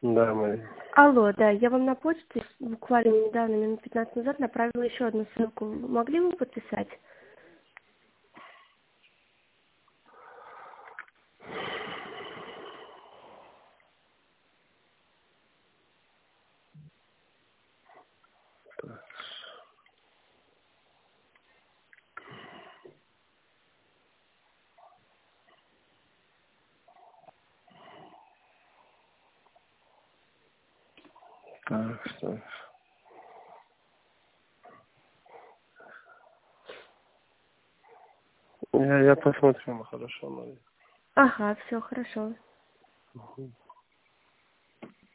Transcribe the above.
Да, Мария. Алло, да, я вам на почту буквально недавно, минут 15 назад, направила еще одну ссылку. Могли бы подписать? Так, что... Я посмотрю, хорошо, Мария. Ага, все хорошо. Мгм.